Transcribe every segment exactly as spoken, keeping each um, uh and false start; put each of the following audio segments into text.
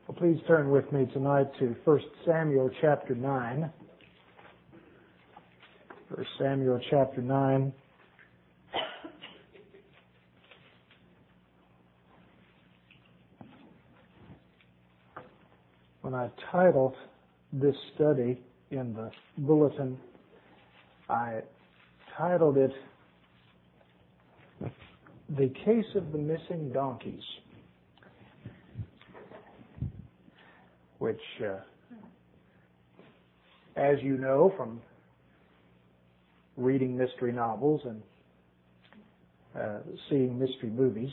Well, please turn with me tonight to First Samuel chapter nine. First Samuel chapter nine. When I titled this study in the bulletin, I titled it, The Case of the Missing Donkeys, which, uh, as you know from reading mystery novels and uh, seeing mystery movies,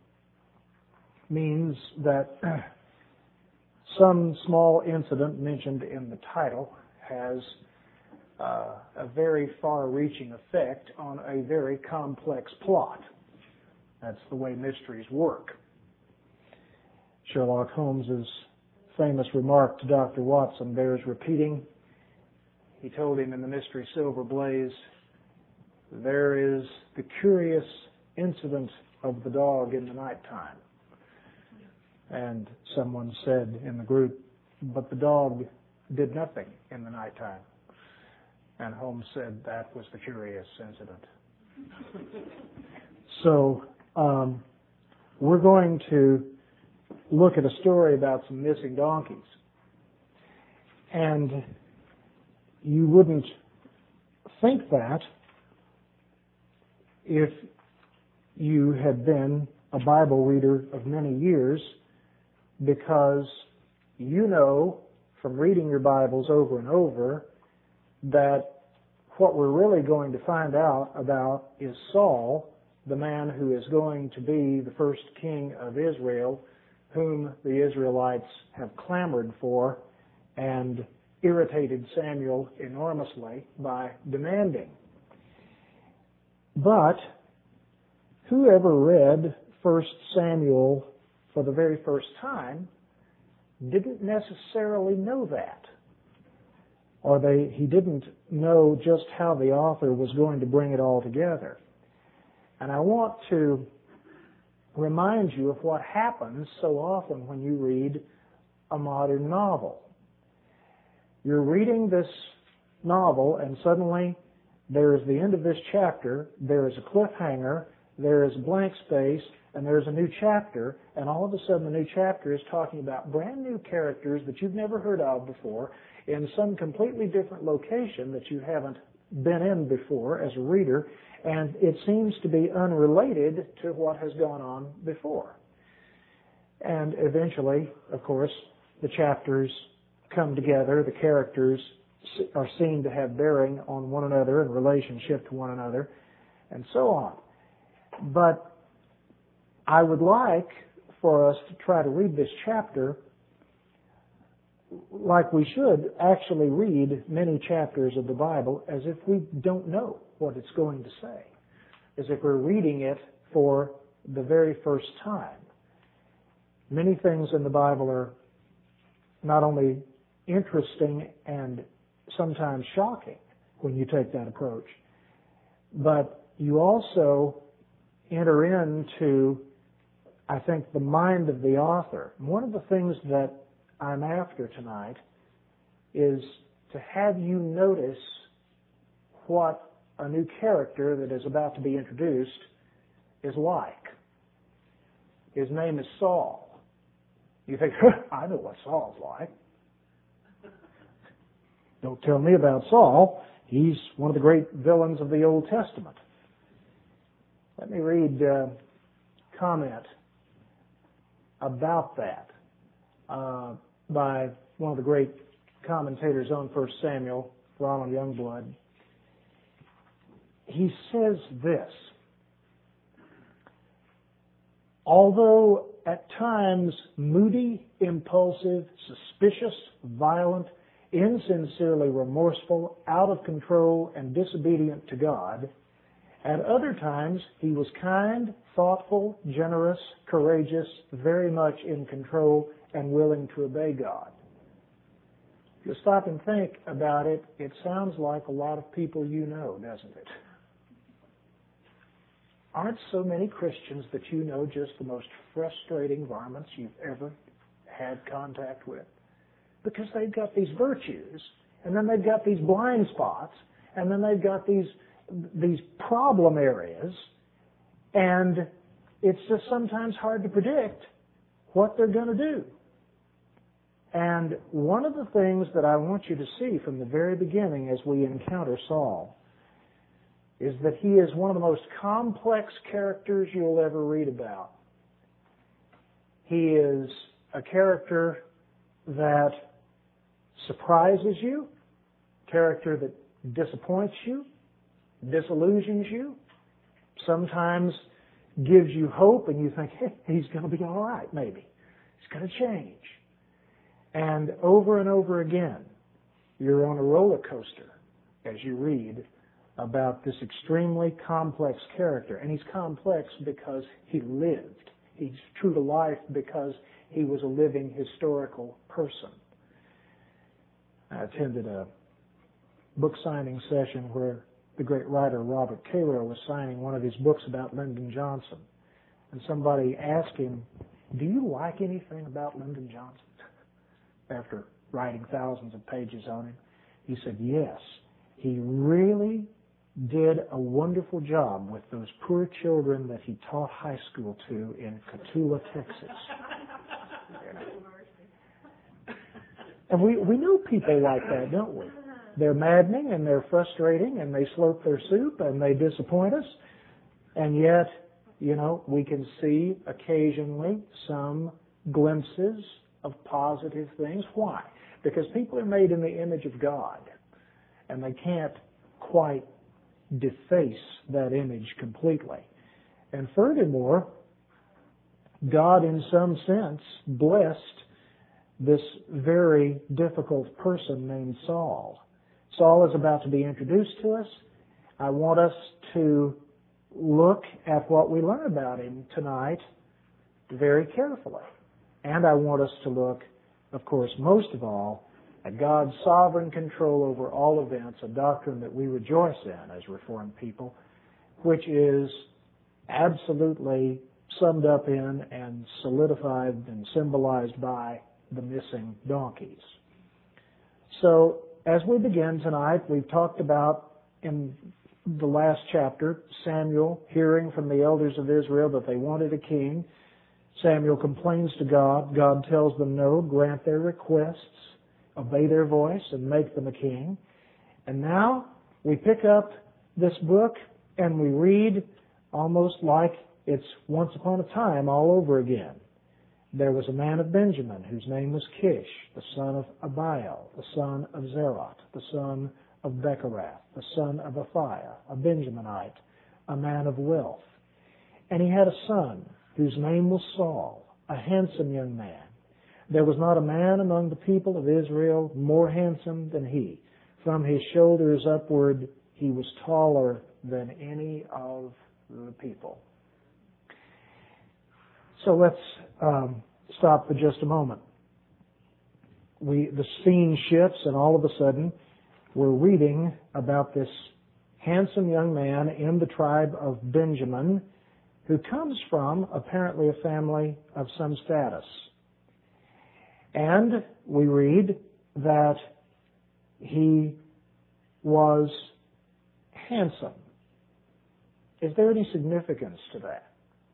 means that some small incident mentioned in the title has uh, a very far-reaching effect on a very complex plot. That's the way mysteries work. Sherlock Holmes's famous remark to Doctor Watson bears repeating. He told him in the mystery Silver Blaze, there is the curious incident of the dog in the nighttime. And someone said in the group, but the dog did nothing in the nighttime. And Holmes said that was the curious incident. So um, we're going to look at a story about some missing donkeys. And you wouldn't think that if you had been a Bible reader of many years, because you know from reading your Bibles over and over that what we're really going to find out about is Saul, the man who is going to be the first king of Israel, whom the Israelites have clamored for and irritated Samuel enormously by demanding. But whoever read First Samuel for the very first time didn't necessarily know that. Or they, he didn't know just how the author was going to bring it all together. And I want to remind you of what happens so often when you read a modern novel. You're reading this novel and suddenly there is the end of this chapter, there is a cliffhanger, there is a blank space, and there's a new chapter, and all of a sudden the new chapter is talking about brand new characters that you've never heard of before in some completely different location that you haven't been in before as a reader, and it seems to be unrelated to what has gone on before. And eventually, of course, the chapters come together, the characters are seen to have bearing on one another in relationship to one another, and so on. But I would like for us to try to read this chapter like we should actually read many chapters of the Bible as if we don't know what it's going to say, as if we're reading it for the very first time. Many things in the Bible are not only interesting and sometimes shocking when you take that approach, but you also enter into, I think, the mind of the author. One of the things that I'm after tonight is to have you notice what a new character that is about to be introduced is like. His name is Saul. You think, I know what Saul's like. Don't tell me about Saul. He's one of the great villains of the Old Testament. Let me read a comment about that uh, by one of the great commentators on First Samuel, Ronald Youngblood. He says this: although at times moody, impulsive, suspicious, violent, insincerely remorseful, out of control, and disobedient to God, at other times he was kind, thoughtful, generous, courageous, very much in control, and willing to obey God. If you stop and think about it, it sounds like a lot of people you know, doesn't it? Aren't so many Christians that you know just the most frustrating varmints you've ever had contact with? Because they've got these virtues, and then they've got these blind spots, and then they've got these these problem areas, and it's just sometimes hard to predict what they're going to do. And one of the things that I want you to see from the very beginning as we encounter Saul is that he is one of the most complex characters you'll ever read about. He is a character that surprises you, character that disappoints you, disillusions you, sometimes gives you hope and you think, hey, he's going to be all right, maybe. He's going to change. And over and over again, you're on a roller coaster as you read about this extremely complex character. And he's complex because he lived. He's true to life because he was a living historical person. I attended a book signing session where the great writer Robert Caro was signing one of his books about Lyndon Johnson. And somebody asked him, do you like anything about Lyndon Johnson? After writing thousands of pages on him, he said, yes, he really did a wonderful job with those poor children that he taught high school to in Cotulla, Texas. And we, we know people like that, don't we? They're maddening and they're frustrating and they slurp their soup and they disappoint us. And yet, you know, we can see occasionally some glimpses of positive things. Why? Because people are made in the image of God, and they can't quite deface that image completely. And furthermore, God in some sense blessed this very difficult person named Saul. Saul is about to be introduced to us. I want us to look at what we learn about him tonight very carefully. And I want us to look, of course, most of all, at God's sovereign control over all events, a doctrine that we rejoice in as Reformed people, which is absolutely summed up in and solidified and symbolized by the missing donkeys. So, as we begin tonight, we've talked about in the last chapter, Samuel hearing from the elders of Israel that they wanted a king. Samuel complains to God. God tells them no, grant their requests, obey their voice, and make them a king. And now we pick up this book and we read almost like it's once upon a time all over again. There was a man of Benjamin whose name was Kish, the son of Abiel, the son of Zerah, the son of Becherath, the son of Aphiah, a Benjaminite, a man of wealth. And he had a son whose name was Saul, a handsome young man. There was not a man among the people of Israel more handsome than he. From his shoulders upward, he was taller than any of the people. So let's um, stop for just a moment. We, the scene shifts, and all of a sudden, we're reading about this handsome young man in the tribe of Benjamin, who comes from, apparently, a family of some status. And we read that he was handsome. Is there any significance to that?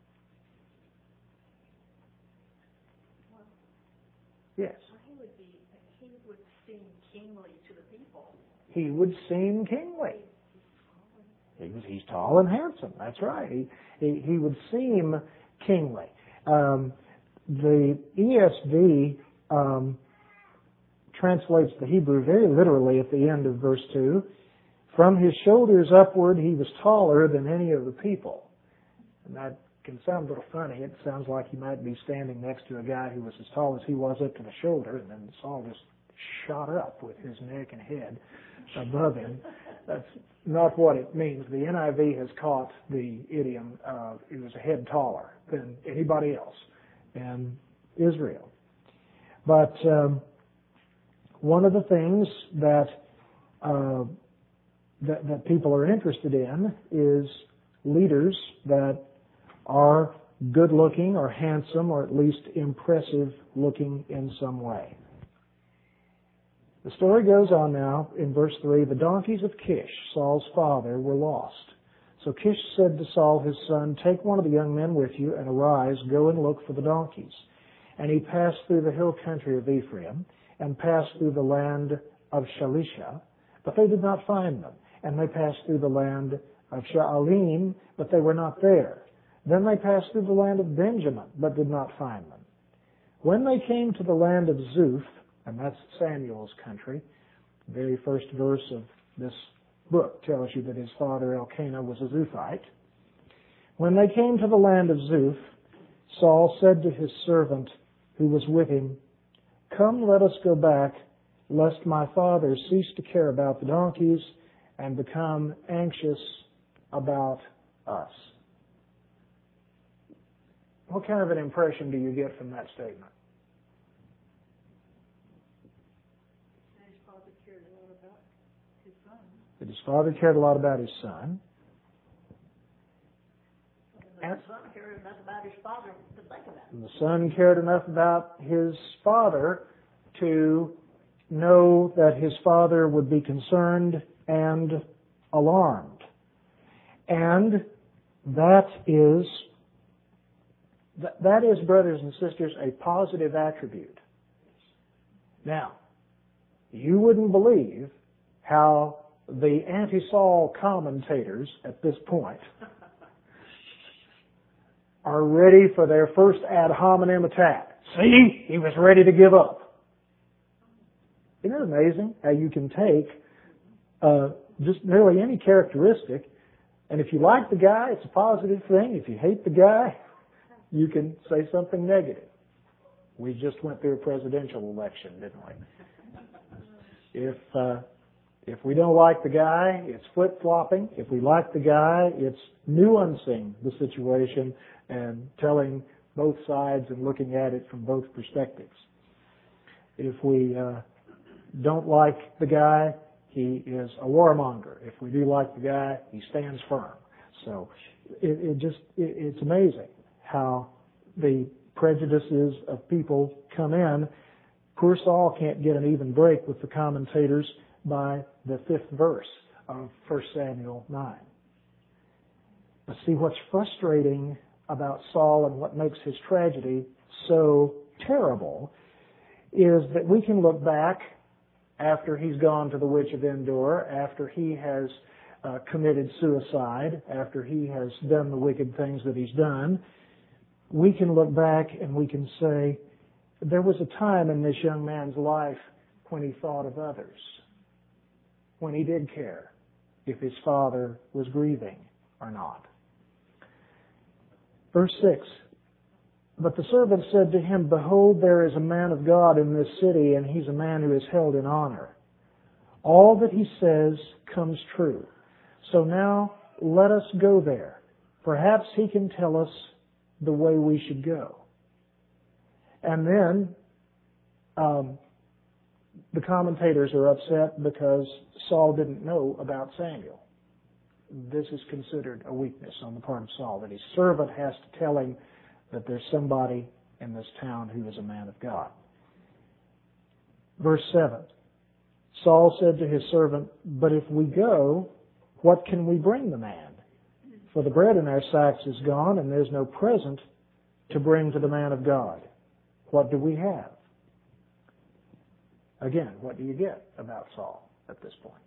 Yes. He would be, he would seem kingly to the people. He would seem kingly. He was, he's tall and handsome. That's right. He, he, he would seem kingly. Um, the E S V um, translates the Hebrew very literally at the end of verse two. From his shoulders upward, he was taller than any of the people. And that can sound a little funny. It sounds like he might be standing next to a guy who was as tall as he was up to the shoulder, and then Saul just shot up with his neck and head above him. That's not what it means. The N I V has caught the idiom of he was a head taller than anybody else in Israel. But um, one of the things that, uh, that that people are interested in is leaders that are good looking or handsome or at least impressive looking in some way. The story goes on now in verse three. The donkeys of Kish, Saul's father, were lost. So Kish said to Saul his son, take one of the young men with you and arise, go and look for the donkeys. And he passed through the hill country of Ephraim and passed through the land of Shalisha, but they did not find them. And they passed through the land of Sha'alim, but they were not there. Then they passed through the land of Benjamin, but did not find them. When they came to the land of Zuph, and that's Samuel's country, the very first verse of this book tells you that his father Elkanah was a Zuphite. When they came to the land of Zuph, Saul said to his servant who was with him, come, let us go back, lest my father cease to care about the donkeys and become anxious about us. What kind of an impression do you get from that statement? His father cared a lot about his son. That his father cared a lot about his son. And the son cared enough about his father to think about it. And the son cared enough about his father to know that his father would be concerned and alarmed. And that is, that is, brothers and sisters, a positive attribute. Now, you wouldn't believe how the anti-Saul commentators at this point are ready for their first ad hominem attack. See, he was ready to give up. Isn't it amazing how you can take uh, just nearly any characteristic, and if you like the guy, it's a positive thing. If you hate the guy, you can say something negative. We just went through a presidential election, didn't we? If uh, if we don't like the guy, it's flip-flopping. If we like the guy, it's nuancing the situation and telling both sides and looking at it from both perspectives. If we uh, don't like the guy, he is a warmonger. If we do like the guy, he stands firm. So it, it just it, it's amazing how the prejudices of people come in. Poor Saul can't get an even break with the commentators by the fifth verse of First Samuel nine. But see, what's frustrating about Saul and what makes his tragedy so terrible is that we can look back after he's gone to the witch of Endor, after he has uh, committed suicide, after he has done the wicked things that he's done. We can look back and we can say, there was a time in this young man's life when he thought of others, when he did care if his father was grieving or not. Verse six, but the servant said to him, behold, there is a man of God in this city, and he's a man who is held in honor. All that he says comes true. So now let us go there. Perhaps he can tell us the way we should go. And then um, the commentators are upset because Saul didn't know about Samuel. This is considered a weakness on the part of Saul, that his servant has to tell him that there's somebody in this town who is a man of God. Verse seven, Saul said to his servant, but if we go, what can we bring the man? For the bread in our sacks is gone, and there's no present to bring to the man of God. What do we have? Again, what do you get about Saul at this point?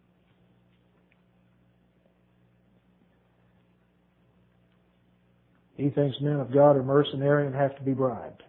He thinks men of God are mercenary and have to be bribed.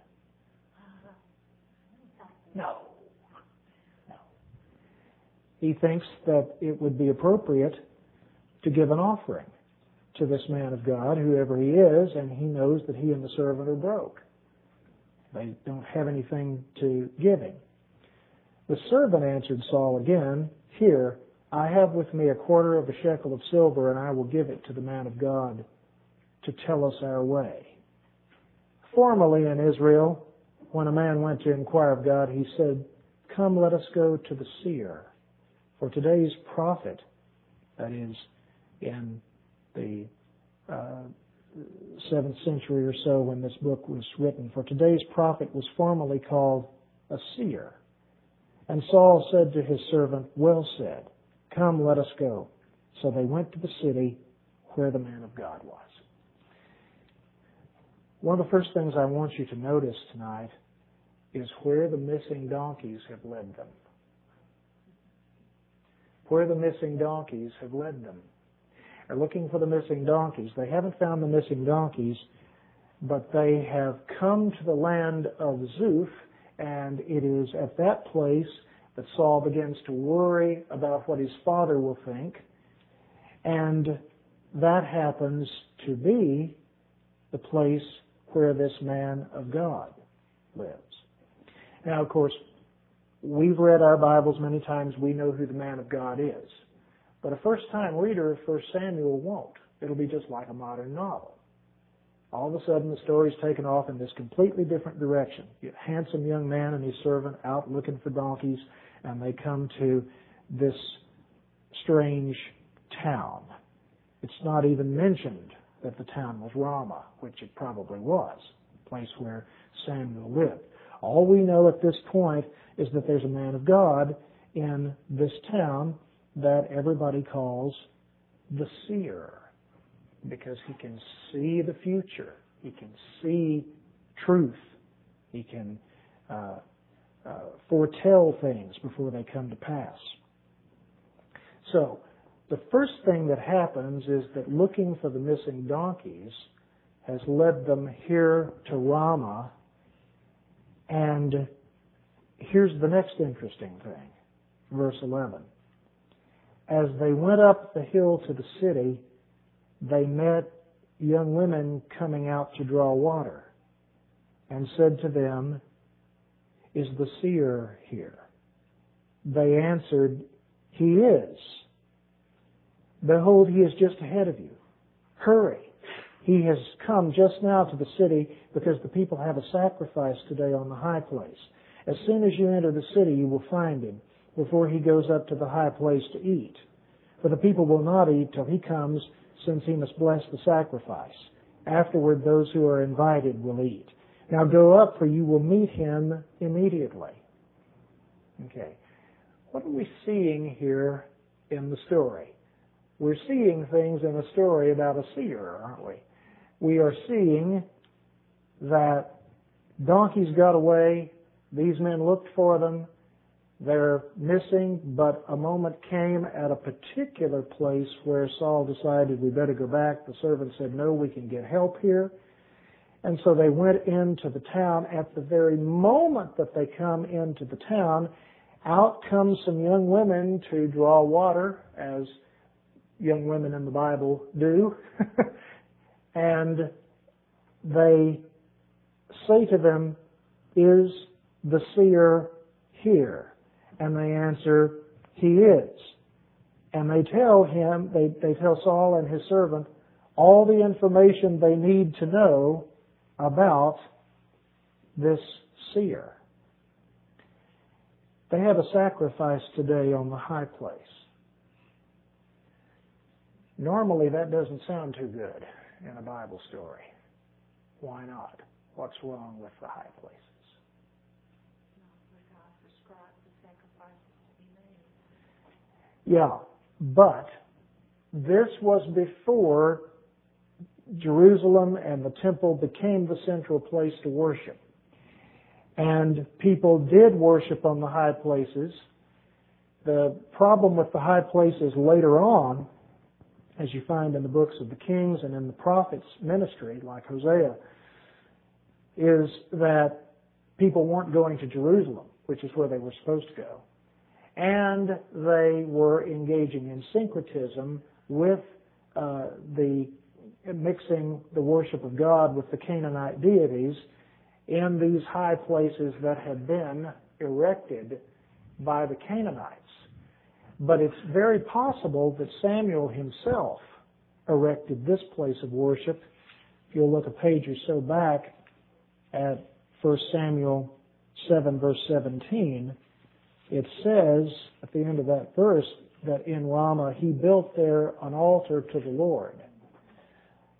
No. No. He thinks that it would be appropriate to give an offering to this man of God, whoever he is, and he knows that he and the servant are broke. They don't have anything to give him. The servant answered Saul again, here, I have with me a quarter of a shekel of silver, and I will give it to the man of God to tell us our way. Formerly in Israel, when a man went to inquire of God, he said, come, let us go to the seer. For today's prophet, that is, in the uh, seventh century or so when this book was written. For today's prophet was formerly called a seer. And Saul said to his servant, well said, come, let us go. So they went to the city where the man of God was. One of the first things I want you to notice tonight is where the missing donkeys have led them. Where the missing donkeys have led them. They're looking for the missing donkeys. They haven't found the missing donkeys, but they have come to the land of Zuph, and it is at that place that Saul begins to worry about what his father will think, and that happens to be the place where this man of God lives. Now, of course, we've read our Bibles many times. We know who the man of God is. But a first-time reader of First Samuel won't. It'll be just like a modern novel. All of a sudden, the story's taken off in this completely different direction. You have a handsome young man and his servant out looking for donkeys, and they come to this strange town. It's not even mentioned that the town was Ramah, which it probably was, the place where Samuel lived. All we know at this point is that there's a man of God in this town that everybody calls the seer, because he can see the future. He can see truth. He can uh, uh, foretell things before they come to pass. So, the first thing that happens is that looking for the missing donkeys has led them here to Ramah. And here's the next interesting thing. Verse eleven. As they went up the hill to the city, they met young women coming out to draw water, and said to them, is the seer here? They answered, he is. Behold, he is just ahead of you. Hurry. He has come just now to the city because the people have a sacrifice today on the high place. As soon as you enter the city, you will find him before he goes up to the high place to eat. For the people will not eat till he comes, since he must bless the sacrifice. Afterward, those who are invited will eat. Now go up, for you will meet him immediately. Okay. What are we seeing here in the story? We're seeing things in a story about a seer, aren't we? We are seeing that donkeys got away. These men looked for them. They're missing, but a moment came at a particular place where Saul decided we better go back. The servant said, no, we can get help here. And so they went into the town. At the very moment that they come into the town, out come some young women to draw water, as young women in the Bible do. And they say to them, is the seer here? And they answer, he is. And they tell him, they, they tell Saul and his servant all the information they need to know about this seer. They have a sacrifice today on the high place. Normally that doesn't sound too good in a Bible story. Why not? What's wrong with the high places? Yeah, but this was before Jerusalem and the temple became the central place to worship. And people did worship on the high places. The problem with the high places later on, as you find in the books of the Kings and in the prophets' ministry, like Hosea, is that people weren't going to Jerusalem, which is where they were supposed to go. And they were engaging in syncretism with uh, the mixing the worship of God with the Canaanite deities in these high places that had been erected by the Canaanites. But it's very possible that Samuel himself erected this place of worship. If you'll look a page or so back at First Samuel seven, verse seventeen, it says at the end of that verse that in Ramah he built there an altar to the Lord.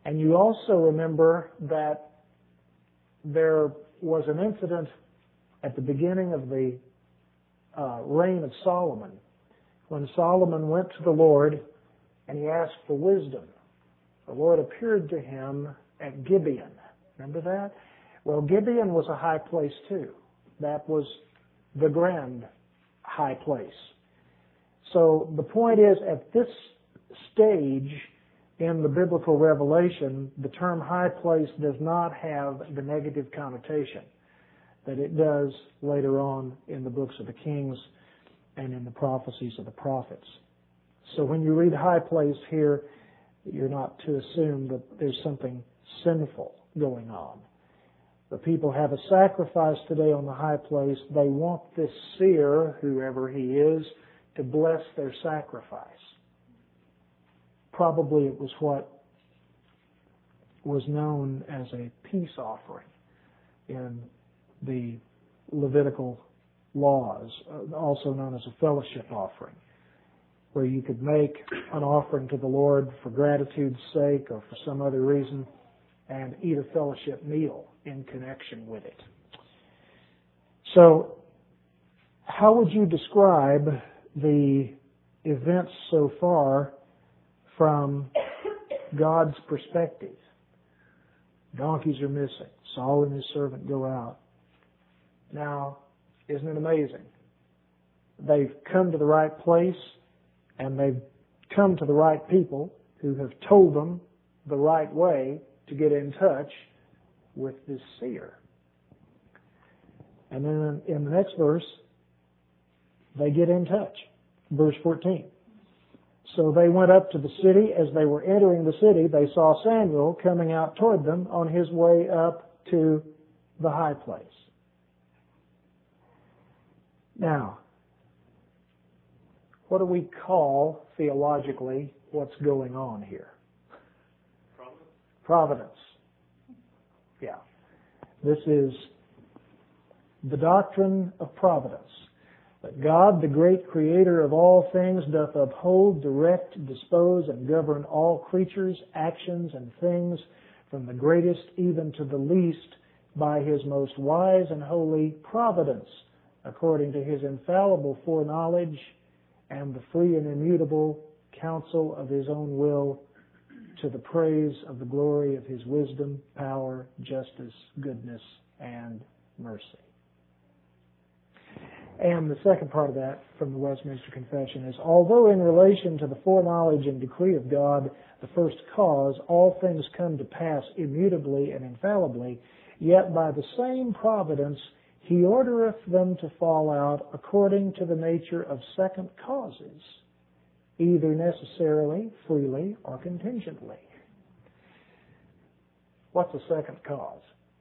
And you also remember that there was an incident at the beginning of the uh, reign of Solomon when Solomon went to the Lord and he asked for wisdom. The Lord appeared to him at Gibeon. Remember that? Well, Gibeon was a high place too. That was the grand high place. So the point is, at this stage in the biblical revelation, the term high place does not have the negative connotation that it does later on in the books of the Kings and in the prophecies of the prophets. So when you read high place here, you're not to assume that there's something sinful going on. The people have a sacrifice today on the high place. They want this seer, whoever he is, to bless their sacrifice. Probably it was what was known as a peace offering in the Levitical laws, also known as a fellowship offering, where you could make an offering to the Lord for gratitude's sake or for some other reason and eat a fellowship meal in connection with it. So, how would you describe the events so far from God's perspective? Donkeys are missing. Saul and his servant go out. Now, isn't it amazing? They've come to the right place, and they've come to the right people who have told them the right way to get in touch with this seer. And then in the next verse, they get in touch. Verse fourteen. So they went up to the city. As they were entering the city, they saw Samuel coming out toward them on his way up to the high place. Now, what do we call theologically what's going on here? Providence. Providence. Yeah. This is the doctrine of providence. That God, the great creator of all things, doth uphold, direct, dispose, and govern all creatures, actions, and things, from the greatest even to the least, by his most wise and holy providence, according to his infallible foreknowledge and the free and immutable counsel of his own will, to the praise of the glory of his wisdom, power, justice, goodness, and mercy. And the second part of that from the Westminster Confession is, although in relation to the foreknowledge and decree of God, the first cause, all things come to pass immutably and infallibly, yet by the same providence he ordereth them to fall out according to the nature of second causes, either necessarily, freely, or contingently. What's a second cause?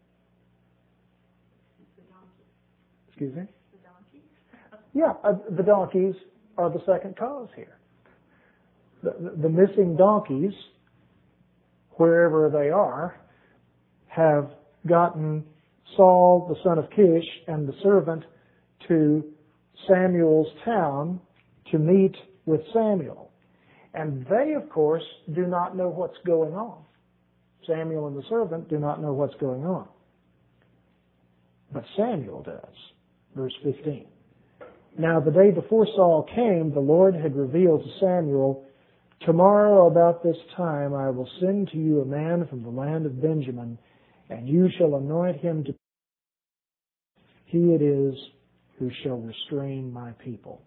The donkey. Excuse me? The donkey. Yeah, uh, the donkeys are the second cause here. The, the, the missing donkeys, wherever they are, have gotten Saul, the son of Kish, and the servant to Samuel's town to meet with Samuel. And they, of course, do not know what's going on. Samuel and the servant do not know what's going on. But Samuel does. Verse fifteen. Now the day before Saul came, the Lord had revealed to Samuel, tomorrow about this time I will send to you a man from the land of Benjamin, and you shall anoint him to he it is who shall restrain my people.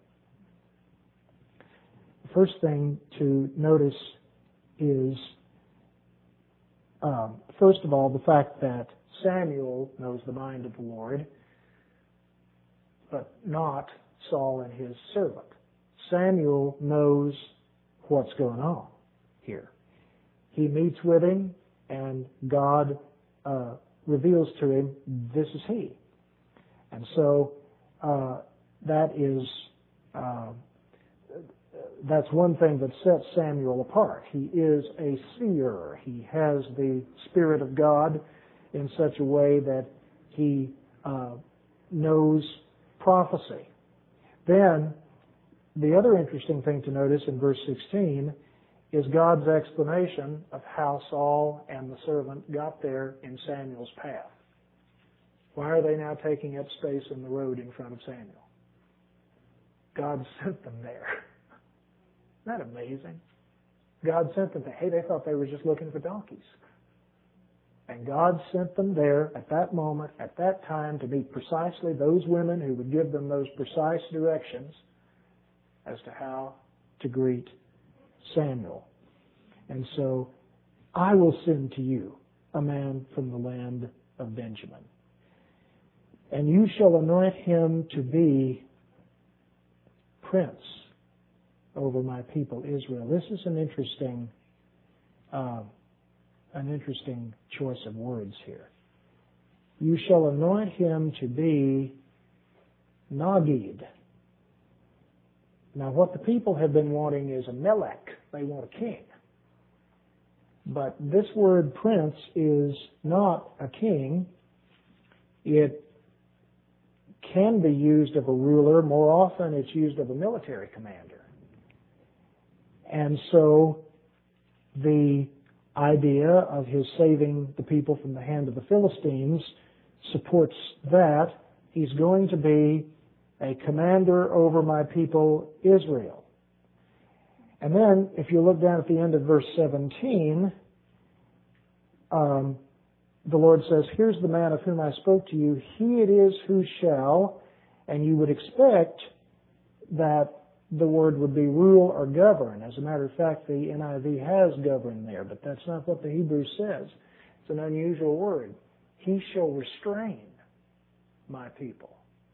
The first thing to notice is, um, first of all, the fact that Samuel knows the mind of the Lord, but not Saul and his servant. Samuel knows what's going on here. He meets with him, and God uh, reveals to him, this is he. And so uh, that is uh, that's one thing that sets Samuel apart. He is a seer. He has the Spirit of God in such a way that he uh, knows prophecy. Then, the other interesting thing to notice in verse sixteen is God's explanation of how Saul and the servant got there in Samuel's path. Why are they now taking up space in the road in front of Samuel? God sent them there. Isn't that amazing? God sent them there. Hey, they thought they were just looking for donkeys. And God sent them there at that moment, at that time, to meet precisely those women who would give them those precise directions as to how to greet Samuel. And so, I will send to you a man from the land of Benjamin. And you shall anoint him to be prince over my people Israel. This is an interesting, uh, an interesting choice of words here. You shall anoint him to be Nagid. Now, what the people have been wanting is a melech. They want a king. But this word prince is not a king. It can be used of a ruler. More often, it's used of a military commander. And so, the idea of his saving the people from the hand of the Philistines supports that. He's going to be a commander over my people Israel. And then, if you look down at the end of verse seventeen, um, the Lord says, here's the man of whom I spoke to you. He it is who shall, and you would expect that the word would be rule or govern. As a matter of fact, the N I V has govern there, but that's not what the Hebrew says. It's an unusual word. He shall restrain my people.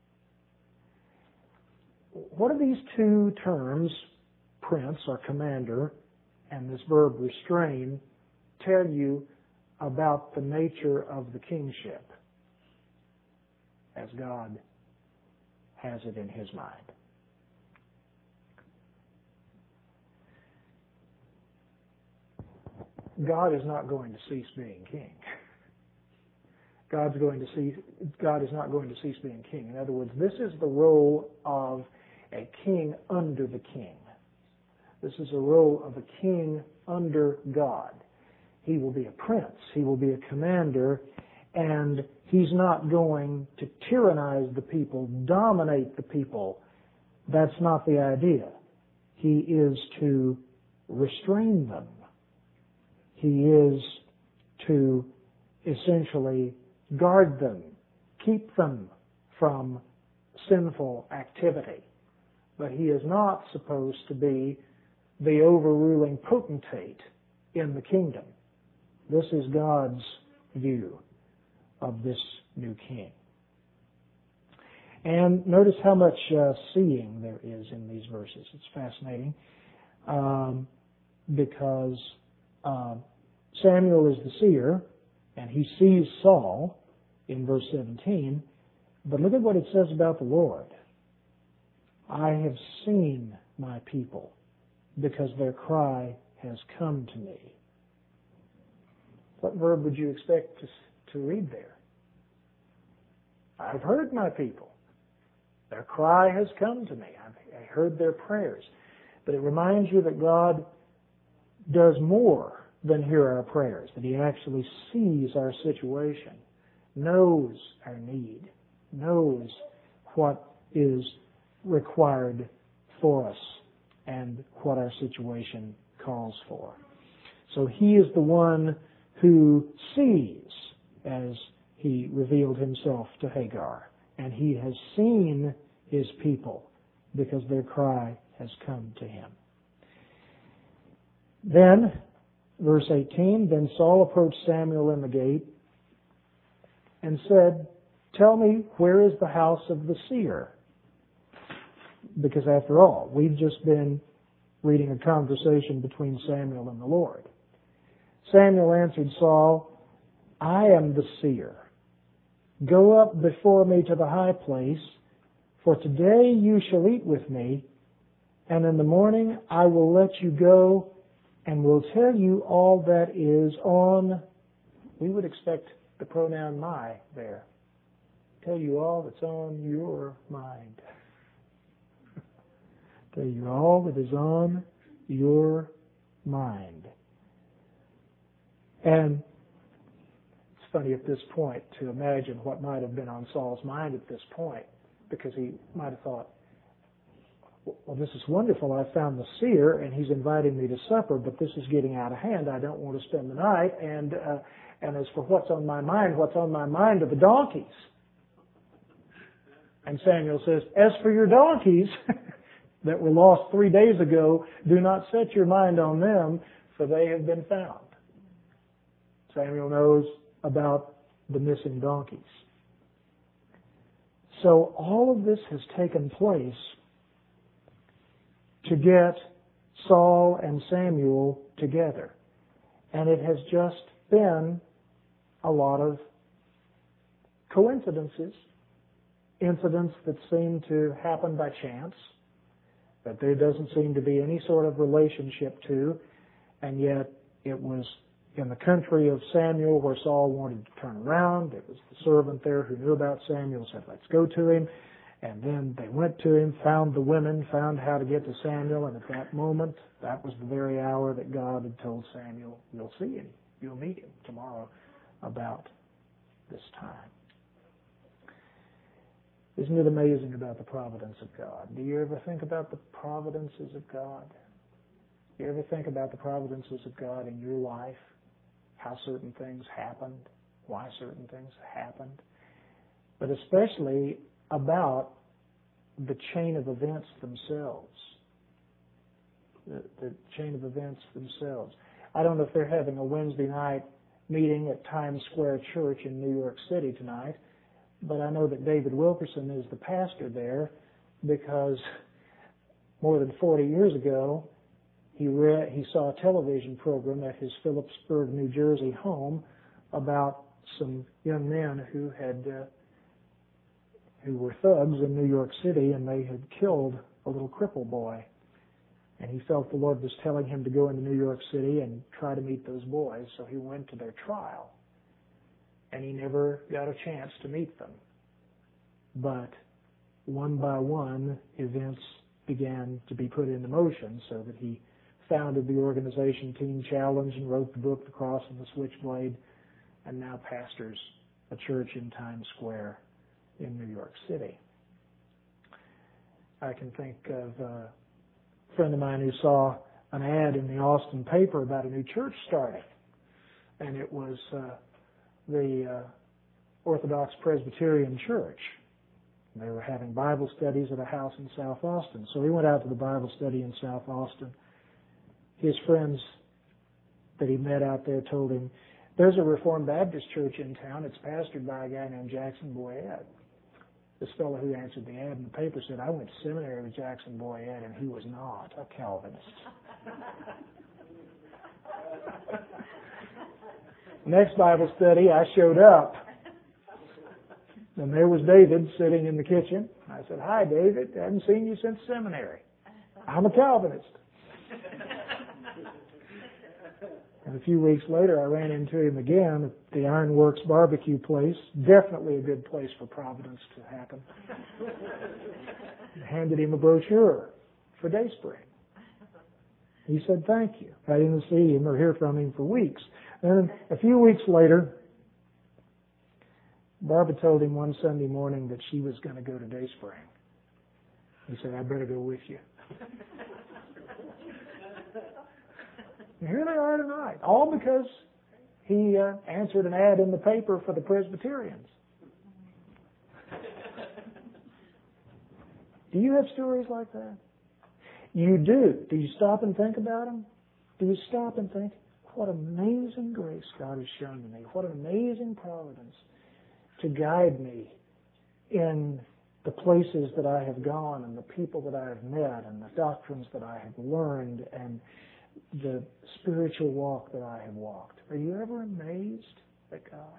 What do these two terms, prince or commander, and this verb restrain, tell you about the nature of the kingship as God has it in His mind? God is not going to cease being king. God's going to cease, God is not going to cease being king. In other words, this is the role of a king under the king. This is a role of a king under God. He will be a prince. He will be a commander, and he's not going to tyrannize the people, dominate the people. That's not the idea. He is to restrain them. He is to essentially guard them, keep them from sinful activity. But he is not supposed to be the overruling potentate in the kingdom. This is God's view of this new king. And notice how much uh, seeing there is in these verses. It's fascinating um, because uh, Samuel is the seer, and he sees Saul in verse seventeen. But look at what it says about the Lord. I have seen my people because their cry has come to me. What verb would you expect to, to read there? I've heard my people. Their cry has come to me. I've I heard their prayers. But it reminds you that God does more than hear our prayers, that He actually sees our situation, knows our need, knows what is required for us and what our situation calls for. So He is the one who sees, as He revealed Himself to Hagar, and He has seen His people because their cry has come to Him. Then, verse eighteen, then Saul approached Samuel in the gate and said, tell me, where is the house of the seer? Because after all, we've just been reading a conversation between Samuel and the Lord. Samuel answered Saul, I am the seer. Go up before me to the high place, for today you shall eat with me, and in the morning I will let you go and will tell you all that is on, we would expect the pronoun my there. Tell you all that's on your mind. Tell you all that is on your mind. And it's funny at this point to imagine what might have been on Saul's mind at this point, because he might have thought, well, this is wonderful. I found the seer, and he's inviting me to supper, but this is getting out of hand. I don't want to spend the night. And uh, and as for what's on my mind, what's on my mind are the donkeys. And Samuel says, as for your donkeys that were lost three days ago, do not set your mind on them, for they have been found. Samuel knows about the missing donkeys. So all of this has taken place to get Saul and Samuel together. And it has just been a lot of coincidences, incidents that seem to happen by chance, that there doesn't seem to be any sort of relationship to, and yet it was in the country of Samuel where Saul wanted to turn around. It was the servant there who knew about Samuel, said, let's go to him. And then they went to him, found the women, found how to get to Samuel, and at that moment, that was the very hour that God had told Samuel, you'll see him, you'll meet him tomorrow about this time. Isn't it amazing about the providence of God? Do you ever think about the providences of God? Do you ever think about the providences of God in your life? How certain things happened, why certain things happened, but especially about the chain of events themselves. The, the chain of events themselves. I don't know if they're having a Wednesday night meeting at Times Square Church in New York City tonight, but I know that David Wilkerson is the pastor there because more than forty years ago, he read, he saw a television program at his Phillipsburg, New Jersey home about some young men who had uh, who were thugs in New York City, and they had killed a little cripple boy. And he felt the Lord was telling him to go into New York City and try to meet those boys, so he went to their trial. And he never got a chance to meet them. But one by one, events began to be put into motion so that he founded the organization Teen Challenge and wrote the book The Cross and the Switchblade, and now pastors a church in Times Square in New York City. I can think of a friend of mine who saw an ad in the Austin paper about a new church starting, and it was uh, the uh, Orthodox Presbyterian Church. They were having Bible studies at a house in South Austin. So he went out to the Bible study in South Austin. His friends that he met out there told him, there's a Reformed Baptist church in town. It's pastored by a guy named Jackson Boyette. This fellow who answered the ad in the paper said, I went to seminary with Jackson Boyette, and he was not a Calvinist. Next Bible study, I showed up. And there was David sitting in the kitchen. I said, hi, David. I haven't seen you since seminary. I'm a Calvinist. And a few weeks later, I ran into him again at the Ironworks barbecue place. Definitely a good place for Providence to happen. I handed him a brochure for Dayspring. He said, thank you. I didn't see him or hear from him for weeks. And a few weeks later, Barbara told him one Sunday morning that she was going to go to Dayspring. He said, I better go with you. And here they are tonight, all because he uh, answered an ad in the paper for the Presbyterians. Do you have stories like that? You do. Do you stop and think about them? Do you stop and think, what amazing grace God has shown to me. What an amazing providence to guide me in the places that I have gone and the people that I have met and the doctrines that I have learned and the spiritual walk that I have walked. Are you ever amazed at God?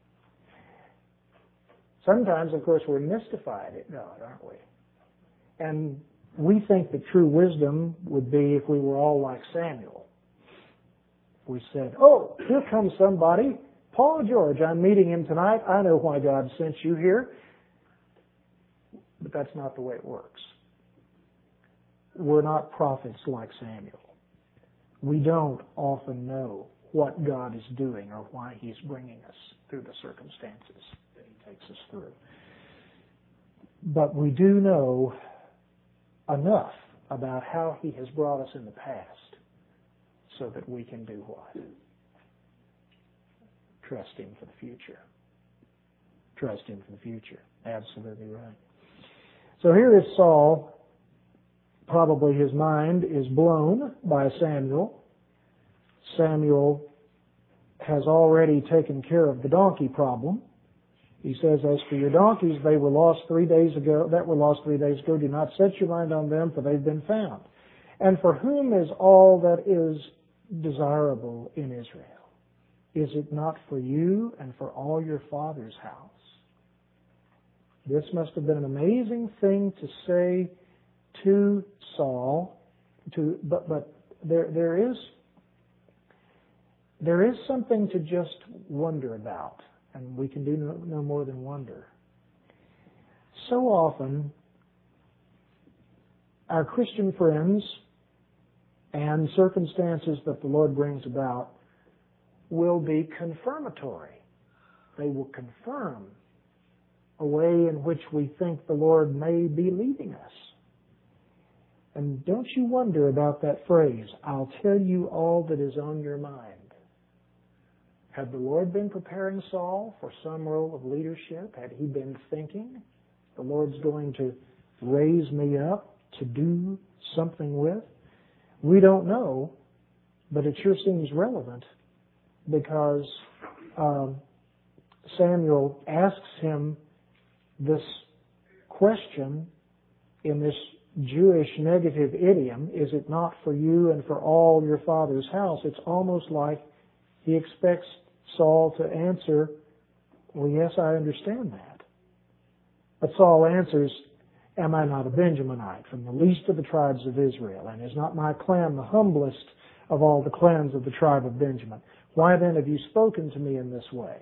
Sometimes, of course, we're mystified at God, aren't we? And we think that true wisdom would be if we were all like Samuel. We said, oh, here comes somebody. Paul George, I'm meeting him tonight. I know why God sent you here. But that's not the way it works. We're not prophets like Samuel. we don't often know what God is doing or why He's bringing us through the circumstances that He takes us through. But we do know enough about how He has brought us in the past so that we can do what? Trust Him for the future. Trust Him for the future. Absolutely right. So here is Saul. Probably his mind is blown by Samuel. Samuel has already taken care of the donkey problem. He says, as for your donkeys, they were lost three days ago, that were lost three days ago. Do not set your mind on them, for they've been found. And for whom is all that is desirable in Israel? Is it not for you and for all your father's house? This must have been an amazing thing to say to Saul, to but but there there is there is something to just wonder about, and we can do no, no more than wonder. So often, our Christian friends and circumstances that the Lord brings about will be confirmatory. They will confirm a way in which we think the Lord may be leading us. And don't you wonder about that phrase, I'll tell you all that is on your mind. Had the Lord been preparing Saul for some role of leadership? Had he been thinking, the Lord's going to raise me up to do something with? We don't know, but it sure seems relevant because um, Samuel asks him this question in this Jewish negative idiom, is it not for you and for all your father's house? It's almost like he expects Saul to answer, well, yes, I understand that. But Saul answers, am I not a Benjaminite from the least of the tribes of Israel? And is not my clan the humblest of all the clans of the tribe of Benjamin? Why then have you spoken to me in this way?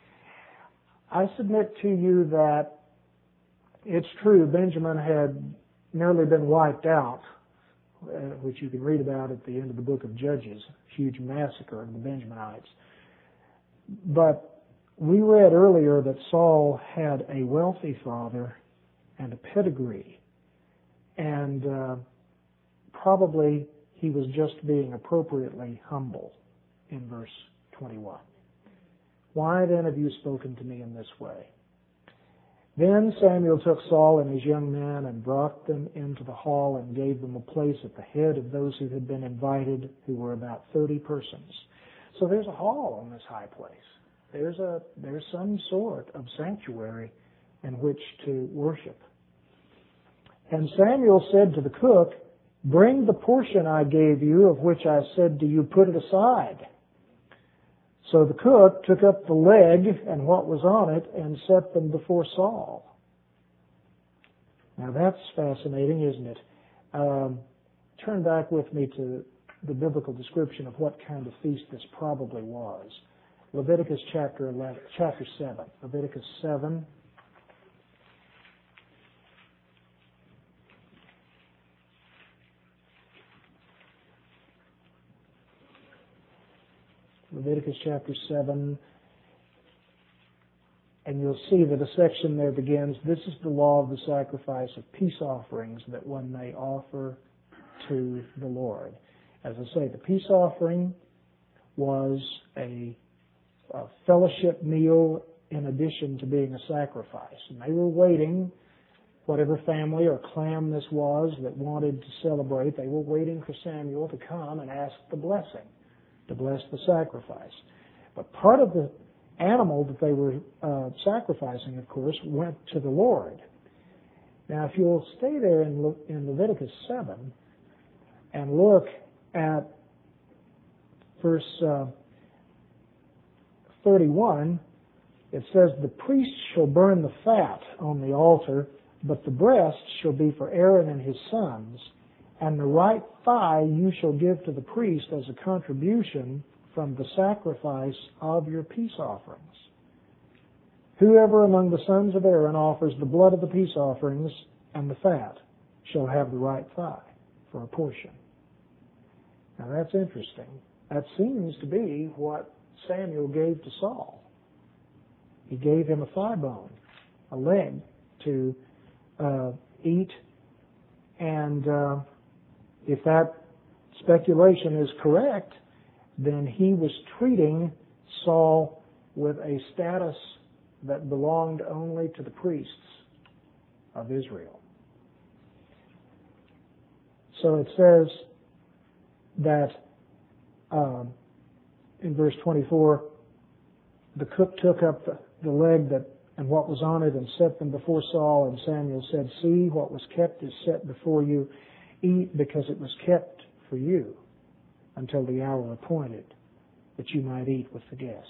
I submit to you that it's true, Benjamin had nearly been wiped out, uh, which you can read about at the end of the book of Judges, huge massacre of the Benjaminites. But we read earlier that Saul had a wealthy father and a pedigree, and uh, probably he was just being appropriately humble in verse twenty-one. Why then have you spoken to me in this way? Then Samuel took Saul and his young men and brought them into the hall and gave them a place at the head of those who had been invited, who were about thirty persons. So there's a hall in this high place. There's a there's some sort of sanctuary in which to worship. And Samuel said to the cook, bring the portion I gave you, of which I said to you, put it aside. So the cook took up the leg and what was on it and set them before Saul. Now that's fascinating, isn't it? Um, turn back with me to the biblical description of what kind of feast this probably was. Leviticus chapter eleven, chapter seven. Leviticus seven. Leviticus chapter seven, and you'll see that a section there begins, this is the law of the sacrifice of peace offerings that one may offer to the Lord. As I say, the peace offering was a, a fellowship meal in addition to being a sacrifice. And they were waiting, whatever family or clan this was that wanted to celebrate, they were waiting for Samuel to come and ask the blessing, to bless the sacrifice. But part of the animal that they were uh, sacrificing, of course, went to the Lord. Now, if you'll stay there in, Le- in Leviticus seven and look at verse uh, thirty-one, it says, the priest shall burn the fat on the altar, but the breast shall be for Aaron and his sons, and the right thigh you shall give to the priest as a contribution from the sacrifice of your peace offerings. Whoever among the sons of Aaron offers the blood of the peace offerings and the fat shall have the right thigh for a portion. Now that's interesting. That seems to be what Samuel gave to Saul. He gave him a thigh bone, a leg to uh, eat, and uh, if that speculation is correct, then he was treating Saul with a status that belonged only to the priests of Israel. So it says that um, in verse twenty-four, the cook took up the, the leg that and what was on it and set them before Saul, and Samuel said, "See, what was kept is set before you. Eat, because it was kept for you until the hour appointed, that you might eat with the guests."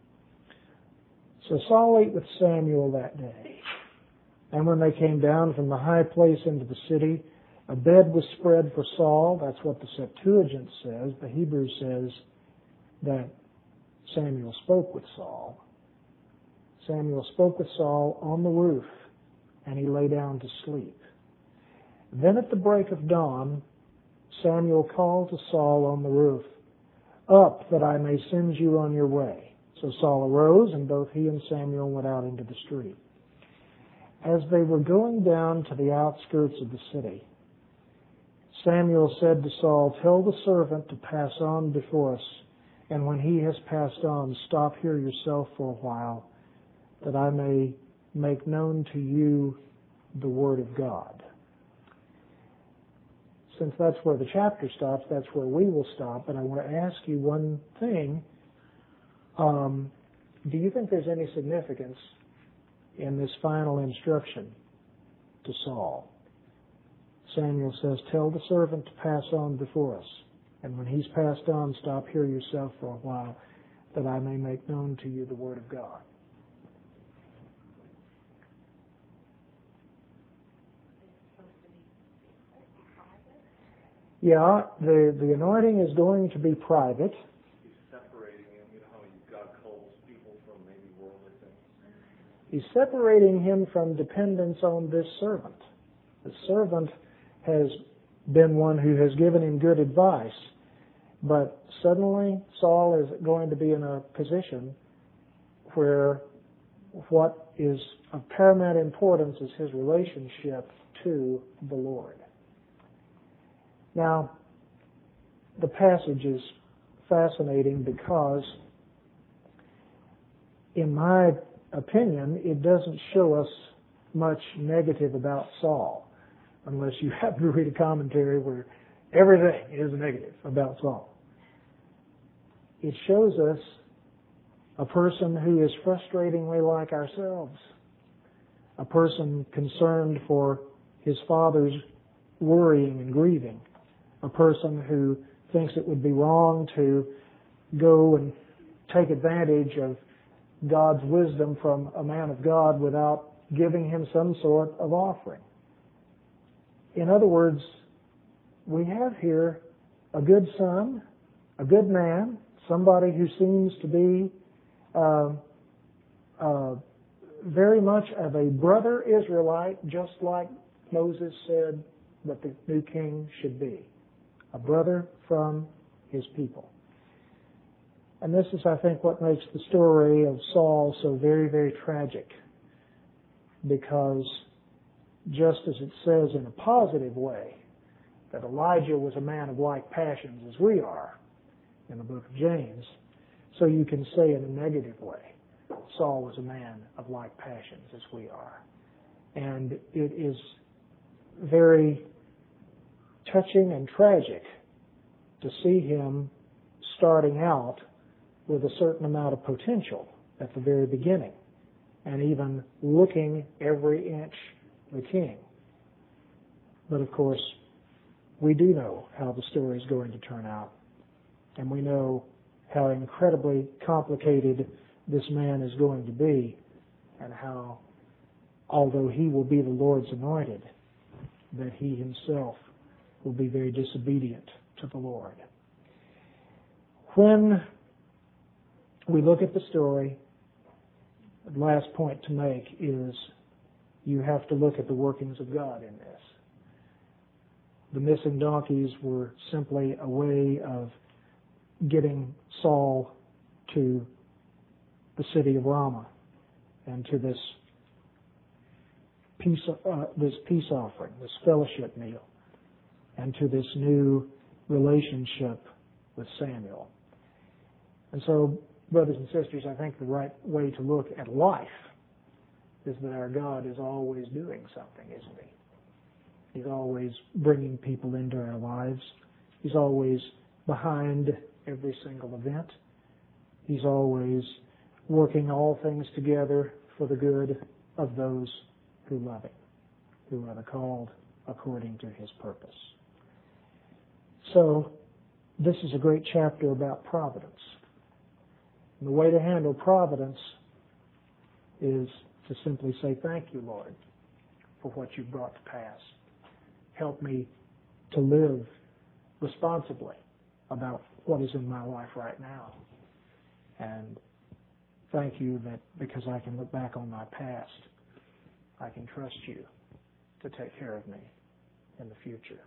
So Saul ate with Samuel that day. And when they came down from the high place into the city, a bed was spread for Saul. That's what the Septuagint says. The Hebrew says that Samuel spoke with Saul. Samuel spoke with Saul on the roof, and he lay down to sleep. Then at the break of dawn, Samuel called to Saul on the roof, "Up, that I may send you on your way." So Saul arose, and both he and Samuel went out into the street. As they were going down to the outskirts of the city, Samuel said to Saul, "Tell the servant to pass on before us, and when he has passed on, stop here yourself for a while, that I may make known to you the word of God." Since that's where the chapter stops, that's where we will stop. And I want to ask you one thing. Um, do you think there's any significance in this final instruction to Saul? Samuel says, "Tell the servant to pass on before us, and when he's passed on, stop here yourself for a while, that I may make known to you the word of God." Yeah, the, the anointing is going to be private. He's separating him. You know how God calls people from maybe worldly things? He's separating him from dependence on this servant. The servant has been one who has given him good advice, but suddenly Saul is going to be in a position where what is of paramount importance is his relationship to the Lord. Now, the passage is fascinating because, in my opinion, it doesn't show us much negative about Saul, unless you happen to read a commentary where everything is negative about Saul. It shows us a person who is frustratingly like ourselves, a person concerned for his father's worrying and grieving, a person who thinks it would be wrong to go and take advantage of God's wisdom from a man of God without giving him some sort of offering. In other words, we have here a good son, a good man, somebody who seems to be uh, uh, very much of a brother Israelite, just like Moses said that the new king should be. A brother from his people. And this is, I think, what makes the story of Saul so very, very tragic. Because just as it says in a positive way that Elijah was a man of like passions as we are in the book of James, so you can say in a negative way, Saul was a man of like passions as we are. And it is very touching and tragic to see him starting out with a certain amount of potential at the very beginning, and even looking every inch the king. But of course, we do know how the story is going to turn out, and we know how incredibly complicated this man is going to be, and how, although he will be the Lord's anointed, that he himself will be very disobedient to the Lord. When we look at the story, the last point to make is you have to look at the workings of God in this. the missing donkeys were simply a way of getting Saul to the city of Ramah and to this peace, uh, this peace offering, this fellowship meal, and to this new relationship with Samuel. And so, brothers and sisters, I think the right way to look at life is that our God is always doing something, isn't He? He's always bringing people into our lives. He's always behind every single event. He's always working all things together for the good of those who love Him, who are the called according to His purpose. So, this is a great chapter about providence. And the way to handle providence is to simply say, thank you, Lord, for what you've brought to pass. Help me to live responsibly about what is in my life right now. And thank you that because I can look back on my past, I can trust you to take care of me in the future.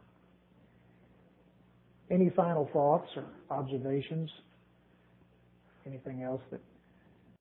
Any final thoughts or observations? Anything else that